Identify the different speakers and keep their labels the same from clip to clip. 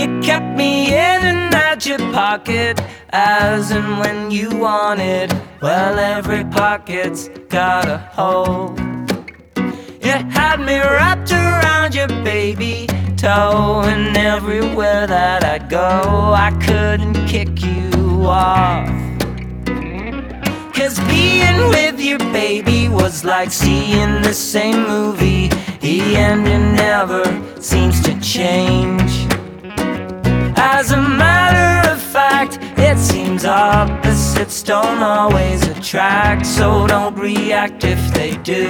Speaker 1: you kept me in and out your pocket as and when you wanted. Well, every pocket's got a hole. You had me wrapped around your baby toe, and everywhere that I go I couldn't kick you off. 'Cause being with your baby was like seeing the same movie. The ending never seems to change. As a matter of fact, it seems opposites don't always attract. So don't react if they do.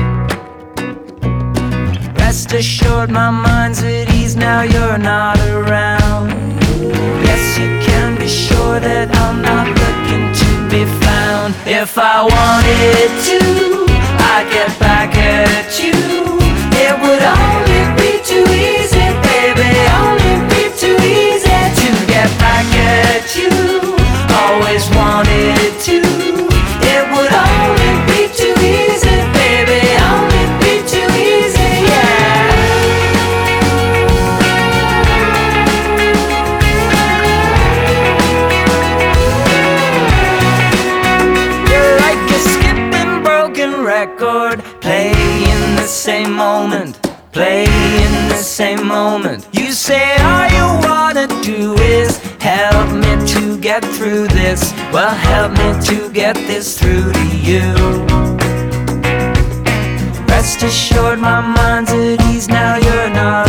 Speaker 1: Rest assured my mind's at ease now you're not around. Yes, you can be sure that I'm not looking to be found. If I wanted to, I'd get back at you. It would only be too easy, baby, only be too easy to get back at you. Always wanted to. It would only be too easy, baby, only be too easy, yeah. You're like a skipping broken record, playing the same moment, playing the same moment. You say all you wanna do is help me to get through this. Well, help me to get this through to you. Rest assured my mind's at ease now you're not